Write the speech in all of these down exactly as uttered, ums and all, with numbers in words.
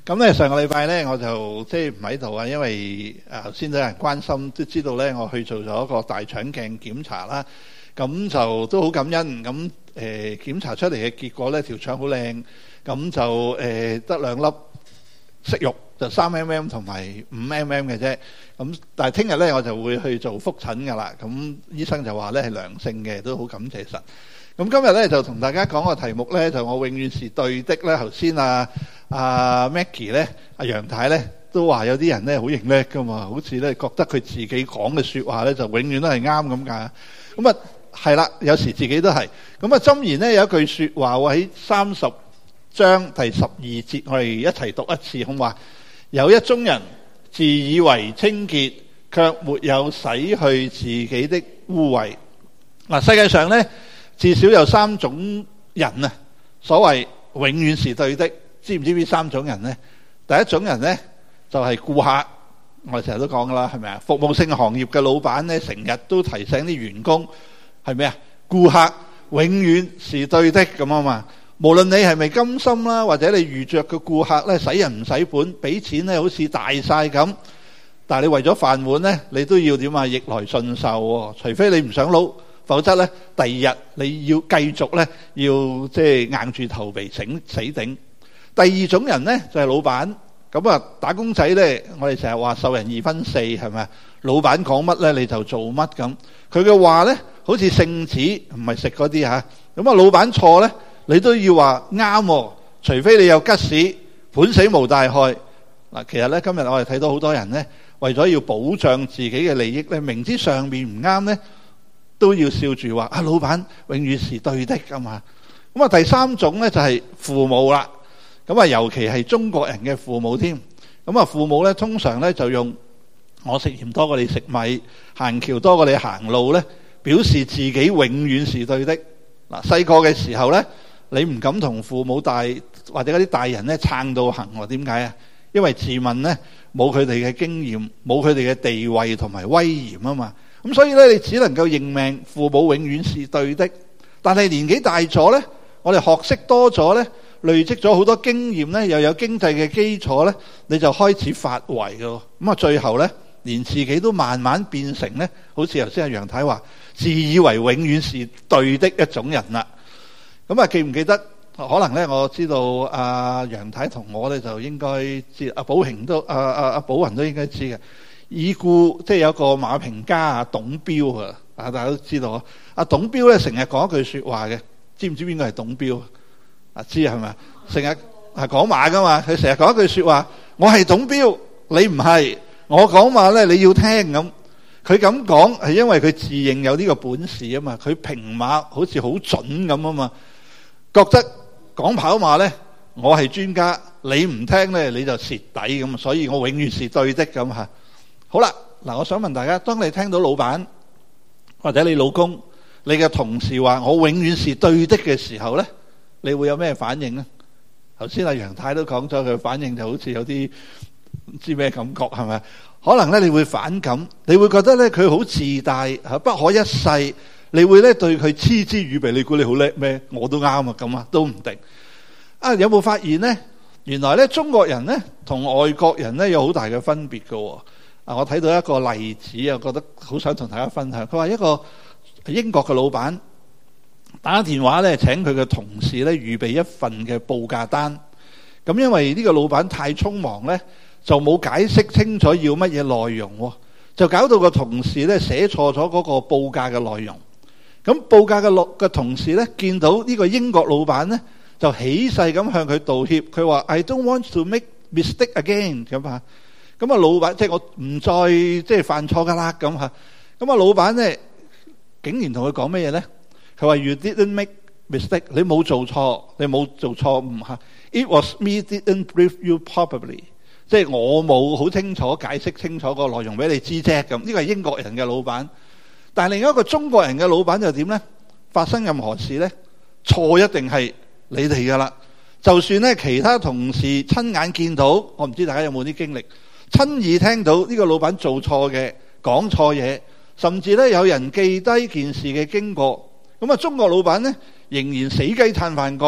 咁咧上個禮拜咧我就即係唔喺度啊，因為誒頭先都有人關心，都知道咧我去做咗一個大腸鏡檢查啦。咁就都好感恩。咁誒、呃、檢查出嚟嘅結果咧，條腸好靚，咁就誒得兩粒息肉，就三 mm 同埋五 mm 嘅啫。咁但係聽日咧我就會去做覆診噶啦。咁醫生就話咧係良性嘅，都好感謝神。咁今日咧就同大家講個題目咧，就我永遠是對的咧。頭先啊啊 Maggie 咧，阿楊太咧都話有啲人咧好認叻噶嘛，好似咧覺得佢自己講嘅説話咧就永遠都係啱咁㗎。咁啊係啦，有時自己都係。咁啊箴言咧有一句説話喎，喺三十章第十二節，我哋一齊讀一次，好嘛？有一種人自以為清潔，卻沒有洗去自己的污穢。嗱，世界上咧至少有三種人啊，所謂永遠是對的。知唔知呢三種人呢？第一種人呢，就係顧客，我哋成日都講噶啦，係咪啊？服務性行業嘅老闆呢，成日都提醒啲員工係咩啊？顧客永遠是對的咁啊嘛。無論你係咪甘心啦，或者你遇着嘅顧客呢，使人唔使本，俾錢呢好似大晒咁，但係你為咗飯碗呢，你都要點啊？逆來順受喎，除非你唔想撈。否則咧，第二日你要繼續咧，要即係硬住頭皮醒死頂。第二種人咧就係老闆，咁啊打工仔咧，我哋成日話受人二分四係咪啊？老闆講乜咧你就做乜咁。佢嘅話咧好似聖旨，唔係食嗰啲嚇。咁啊老闆錯咧，你都要話啱喎，除非你有吉屎，本死無大害。嗱，其實咧今日我哋睇到好多人咧，為咗要保障自己嘅利益咧，明知上面唔啱咧，都要笑住話啊，老闆永遠是對的㗎嘛。咁啊第三種咧就係父母啦。咁啊尤其係中國人嘅父母添。咁啊父母咧通常咧就用我食鹽多過你食米，行橋多過你行路咧，表示自己永遠是對的。嗱，細個嘅時候咧，你唔敢同父母大或者嗰啲大人咧撐到行喎。點解啊？因為自問咧冇佢哋嘅經驗，冇佢哋嘅地位同埋威嚴啊嘛。咁所以咧，你只能夠認命，父母永遠是對的。但係年紀大咗咧，我哋學識多咗咧，累積咗好多經驗咧，又有經濟嘅基礎咧，你就開始發圍㗎。咁啊，最後咧，連自己都慢慢變成咧，好似頭先阿楊太話，自以為永遠是對的一種人啦。咁啊，記唔記得？可能咧，我知道阿楊太同我咧就應該知，阿寶榮都、阿阿阿寶雲都應該知嘅。已故即係有個馬評家啊，董彪啊，啊大家都知道啊。阿董彪咧成日講一句説話嘅，知唔知邊個係董彪啊？知係咪？成日係講馬噶嘛，佢成日講一句説話：我係董彪，你唔係。我講馬咧，你要聽咁。佢咁講係因為佢自認有呢個本事啊嘛。佢評馬好似好準咁啊嘛，覺得講跑馬咧，我係專家，你唔聽咧你就蝕底咁，所以我永遠是對的咁嚇。好啦，嗱，我想問大家，當你聽到老闆或者你老公、你嘅同事話我永遠是對的嘅時候呢，你會有咩反應呢？頭先阿楊太都講咗，佢反應就好似有啲唔知咩感覺係咪？可能呢，你會反感，你會覺得呢，佢好自大嚇，不可一世，你會呢對佢嗤之以鼻。你估你好叻咩？我都啱啊，咁啊都唔定。啊，有冇發現呢？原來呢，中國人呢同外國人呢有好大嘅分別㗎喎。啊！我睇到一個例子啊，覺得好想同大家分享。佢話一個英國嘅老闆打電話咧，請佢嘅同事咧預備一份嘅報價單。咁因為呢個老闆太匆忙咧，就冇解釋清楚要乜嘢內容，就搞到個同事咧寫錯咗嗰個報價嘅內容。咁報價嘅落嘅同事咧，見到呢個英國老闆咧，就起勢咁向佢道歉。佢話：I don't want to make mistake again 咁啊。咁啊，老闆即係我唔再即係犯錯噶啦咁嚇。咁啊，老闆咧竟然同佢講咩嘢咧？佢話 You didn't make mistake， 你冇做錯，你冇做錯誤嚇。It was me didn't brief you properly， 即係我冇好清楚解釋清楚個內容俾你知啫咁。呢個係英國人嘅老闆，但係另一個中國人嘅老闆就點咧？發生任何事咧，錯一定係你哋噶啦。就算咧其他同事親眼見到，我唔知大家有冇啲經歷。親耳聽到呢個老闆做錯嘅、講錯嘢，甚至咧有人記低件事嘅經過，咁啊中國老闆呢，仍然死雞撐飯蓋，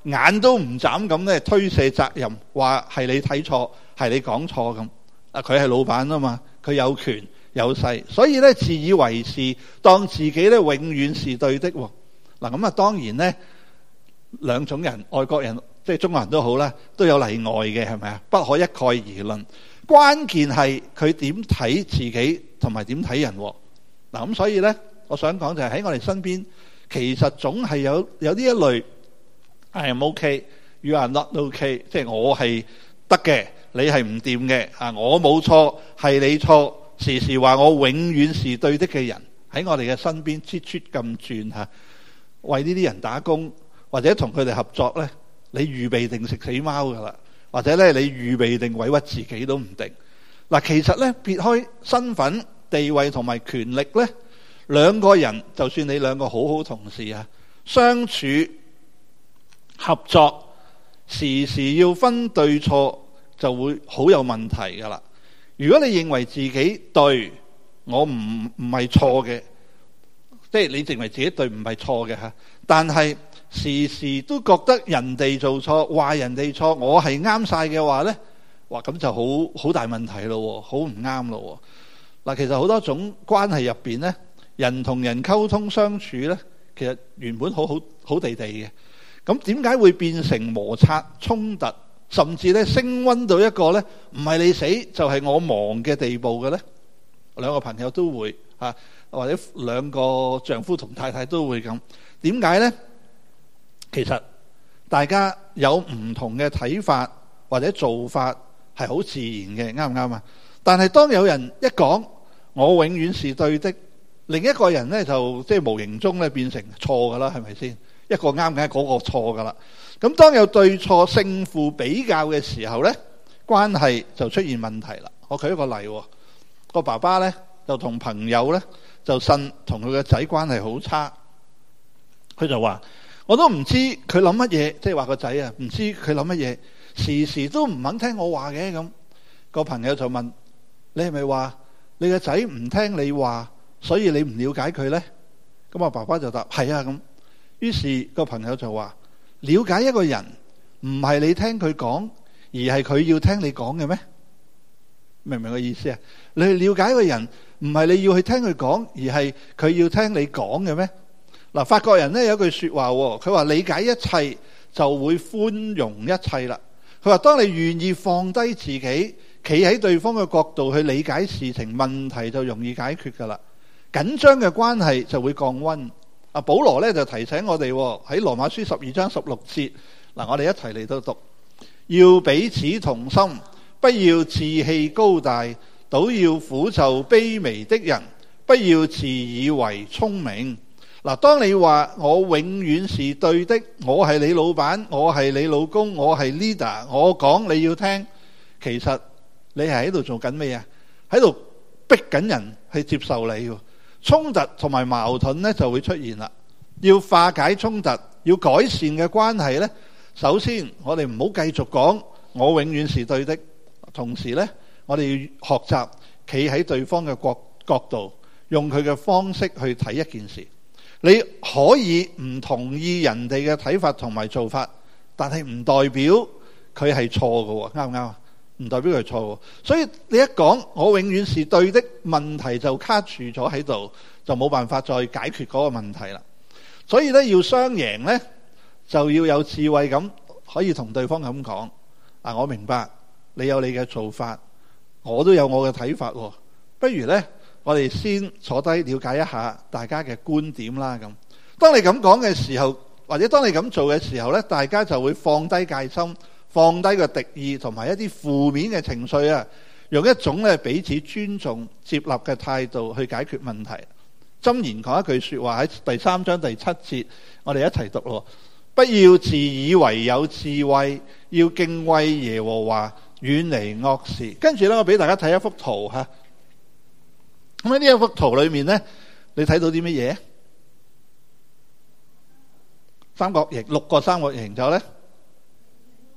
眼都唔眨咁咧推卸責任，話係你睇錯，係你講錯咁。啊，佢係老闆啊嘛，佢有權有勢，所以咧自以為是，當自己咧永遠是對的。嗱咁啊，當然咧兩種人，外國人即係中國人都好啦，都有例外嘅，係咪啊？不可一概而論。關鍵係佢點睇自己同埋點睇人。嗱咁所以咧，我想講就係喺我哋身邊，其實總係有有呢一類。I am okay, you are not okay， 即係我係得嘅，你係唔掂嘅啊！我冇錯，係你錯，時時話我永遠是對的嘅人喺我哋嘅身邊，出出咁轉嚇，為呢啲人打工或者同佢哋合作咧，你預備定食死貓噶啦，或者咧你預備定委屈自己都唔定。嗱，其實咧撇開身份地位同埋權力咧，兩個人就算你兩個好好同事啊，相處合作時時要分對錯，就會好有問題噶啦。如果你認為自己對，我唔唔係錯嘅，即係你認為自己對唔係錯嘅吓，但係時時都覺得人哋做錯，話人哋錯，我係啱晒嘅話呢，哇咁就好好大問題咯，好唔啱咯。嗱，其實好多種關係入邊呢，人同人溝通相處呢，其實原本好好好地地嘅。咁點解會變成摩擦衝突，甚至咧升溫到一個咧唔係你死就係我亡嘅地步嘅咧？兩個朋友都會啊，或者兩個丈夫同太太都會咁。點解咧？其實大家有唔同嘅睇法或者做法係好自然嘅，啱唔啱啊？但係當有人一講我永遠是對的，另一個人咧就即係無形中咧變成錯噶啦，係咪先？一個啱嘅，嗰個錯噶啦。咁當有對錯勝負比較嘅時候呢，關係就出現問題啦。我舉一個例，個爸爸呢就同朋友呢就呻同佢個仔關係好差，佢就話我都唔知佢諗乜嘢，即係話個仔啊唔知佢諗乜嘢，時時都唔肯聽我話嘅。咁個朋友就問，你係咪話你個仔唔聽你話，所以你唔了解佢呢？咁我爸爸就答係啊。咁於是個朋友就話，了解一個人唔係你聽佢講，而係佢要聽你講嘅咩？明唔明個意思啊？你去了解一個人唔係你要去聽佢講，而係佢要聽你講嘅咩？嗱，法國人呢有句說話，佢話理解一切就會寬容一切啦。佢話當你願意放低自己，企喺對方嘅角度去理解事情，問題就容易解決噶啦。緊張嘅關係就會降溫。啊，保羅咧就提醒我哋喺羅馬書十二章十六節，嗱，我哋一齊嚟到讀，要彼此同心，不要自氣高大，倒要俯就卑微的人，不要自以為聰明。嗱，當你話我永遠是對的，我係你老闆，我係你老公，我係 leader， 我講你要聽，其實你係喺度做緊咩啊？喺度逼緊人去接受你。衝突同埋矛盾呢就會出現啦。要化解衝突，要改善嘅關係呢，首先我哋唔好繼續講我永遠是對的，同時呢，我哋要學習企喺對方嘅角角度，用佢嘅方式去睇一件事。你可以唔同意人哋嘅睇法同埋做法，但係唔代表佢係錯嘅，啱唔啱啊？唔代表佢係錯嘅，所以你一講我永遠是對的，問題就卡住咗喺度，就冇辦法再解決嗰個問題啦。所以咧要雙贏咧，就要有智慧咁可以同對方咁講啊，我明白你有你嘅做法，我都有我嘅睇法，不如咧我哋先坐低了解一下大家嘅觀點啦。咁當你咁講嘅時候，或者當你咁做嘅時候咧，大家就會放低戒心，放低個敵意同埋一啲負面嘅情緒啊，用一種咧彼此尊重、接納嘅態度去解決問題。箴言講一句說話喺第三章第七節，我哋一齊讀咯。不要自以為有智慧，要敬畏耶和華，遠離惡事。跟住咧，我俾大家睇一幅圖吓。咁喺呢一幅圖裏面咧，你睇到啲乜嘢？三角形，六個三角形就咧。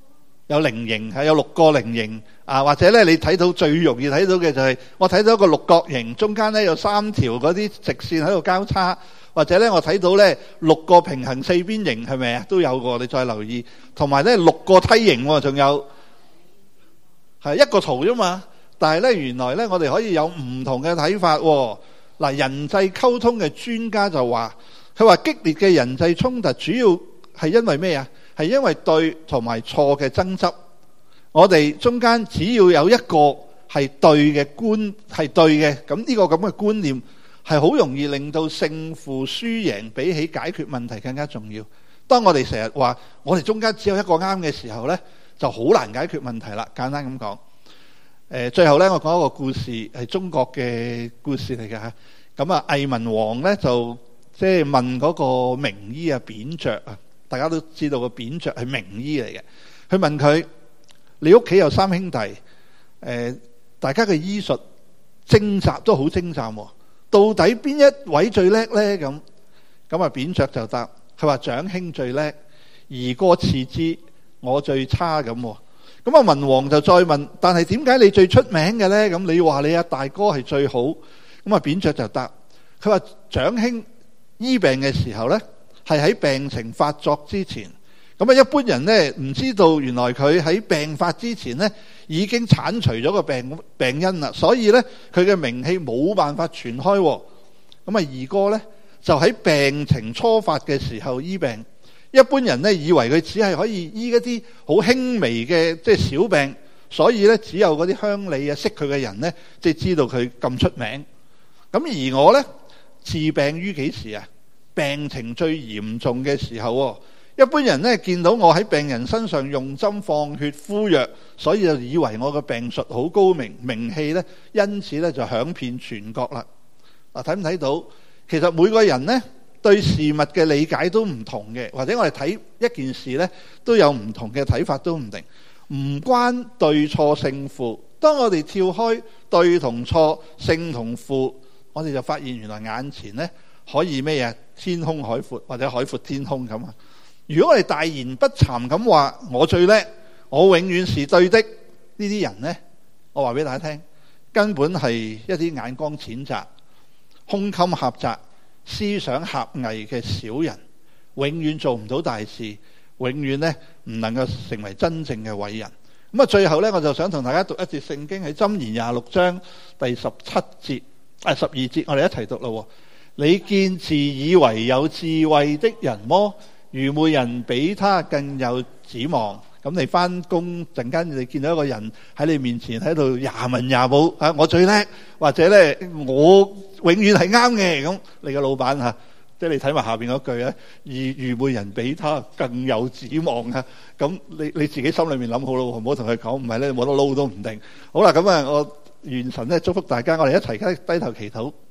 有菱形，係有六個菱形啊，或者咧你睇到最容易睇到嘅就係我睇到一個六角形，中間咧有三條嗰啲直線喺度交叉，或者咧我睇到咧六個平行四邊形，係咪啊？都有個，你再留意，同埋咧六個梯形喎，仲有係一個圖啫嘛。但係咧原來咧我哋可以有唔同嘅睇法喎。嗱，人際溝通嘅專家就話，佢話激烈嘅人際衝突主要係因為咩啊？係因為對同埋錯嘅爭執。我哋中間只要有一個係對嘅觀，係對嘅，咁呢個咁嘅觀念係好容易令到勝負輸贏比起解決問題更加重要。當我哋成日話我哋中間只有一個啱嘅時候呢，就好難解決問題啦。簡單咁講。誒，最後咧，我講一個故事，係中國嘅故事嚟嘅嚇。咁啊，魏文王咧就即係問嗰個名醫啊，扁鵲啊，大家都知道個扁鵲係名醫嚟嘅。佢問佢：你屋企有三兄弟，誒，大家嘅醫術精湛都好精湛喎，到底邊一位最叻咧？咁咁啊，扁鵲就答：佢話長兄最叻，二哥次之，我最差咁喎。咁啊，文王就再問：但係點解你最出名嘅呢？咁你話你阿大哥係最好。咁啊，扁鵲就答：佢話長兄醫病嘅時候呢，係喺病情發作之前。咁啊，一般人呢唔知道，原來佢喺病發之前呢已經剷除咗個病病因啦，所以呢佢嘅名氣冇辦法傳開。咁啊，二哥呢就喺病情初發嘅時候醫病。一般人咧以為佢只係可以醫一啲好輕微嘅即係小病，所以咧只有嗰啲鄉里啊識佢嘅人咧，即係知道佢咁出名。咁而我咧治病於幾時啊？病情最嚴重嘅時候。一般人咧見到我喺病人身上用針放血敷藥，所以就以為我嘅病術好高明，名氣咧因此咧就響遍全國啦。嗱，睇唔睇到？其實每個人咧對事物嘅理解都唔同嘅，或者我哋睇一件事呢都有唔同嘅睇法都唔定，唔關對錯勝負。當我哋跳開對同錯、勝同負，我哋就發現原來眼前呢可以咩嘢天空海闊，或者海闊天空咁啊！如果我哋大言不慚咁話我最叻，我永遠是對的，呢啲人呢，我話俾大家聽，根本係一啲眼光淺窄、胸襟狹窄、思想狹隘嘅小人，永遠做唔到大事，永遠呢唔能夠成為真正嘅偉人。咁啊，最後呢，我就想同大家讀一節聖經，喺箴言廿六章第十七節啊十二節，我哋一齊讀咯。你見自以為有智慧的人麼？愚昧人比他更有指望。咁你翻工陣間，你見到一個人喺你面前喺度廿文廿武啊，我最叻，或者呢我永遠係啱嘅。咁你嘅老闆嚇，即係你睇埋下邊嗰句啊，愚愚昧人比他更有指望啊。咁你你自己心裏面諗好咯，唔好同佢講，唔係咧冇得撈都唔定。好啦，咁啊，我願神咧祝福大家，我哋一齊低頭祈禱。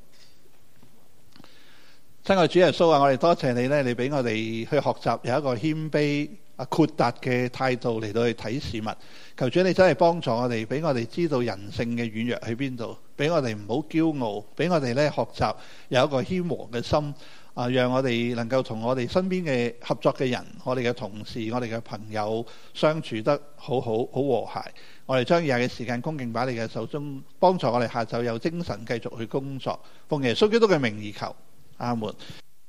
親愛主耶穌啊，我哋多謝你咧，你俾我哋去學習有一個謙卑啊豁達嘅態度嚟到去睇事物。求主你真係幫助我哋，俾我哋知道人性嘅軟弱喺邊度，俾我哋唔好驕傲，俾我哋咧學習有一個謙和嘅心啊，讓我哋能夠同我哋身邊嘅合作嘅人，我哋嘅同事，我哋嘅朋友相處得好好好和諧。我哋將以下嘅時間恭敬擺你嘅手中，幫助我哋下晝有精神繼續去工作。奉耶穌基督嘅名而求。阿門。